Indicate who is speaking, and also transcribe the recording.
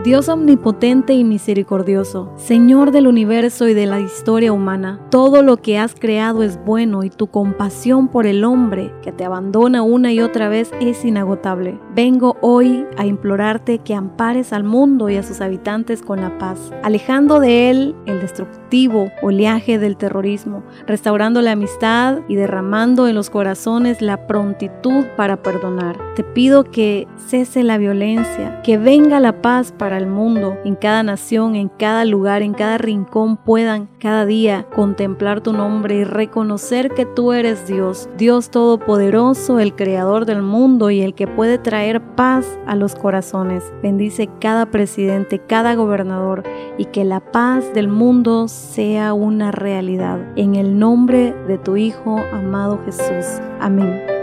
Speaker 1: Dios omnipotente y misericordioso, Señor del universo y de la historia humana, todo lo que has creado es bueno y tu compasión por el hombre que te abandona una y otra vez es inagotable. Vengo hoy a implorarte que ampares al mundo y a sus habitantes con la paz, alejando de él el destructivo oleaje del terrorismo, restaurando la amistad y derramando en los corazones la prontitud para perdonar. Te pido que cese la violencia, que venga la paz para el mundo, en cada nación, en cada lugar, en cada rincón puedan cada día contemplar tu nombre y reconocer que tú eres Dios, Dios todopoderoso, el creador del mundo y el que puede traer paz a los corazones. Bendice cada presidente, cada gobernador y que la paz del mundo sea una realidad. En el nombre de tu Hijo amado Jesús. Amén.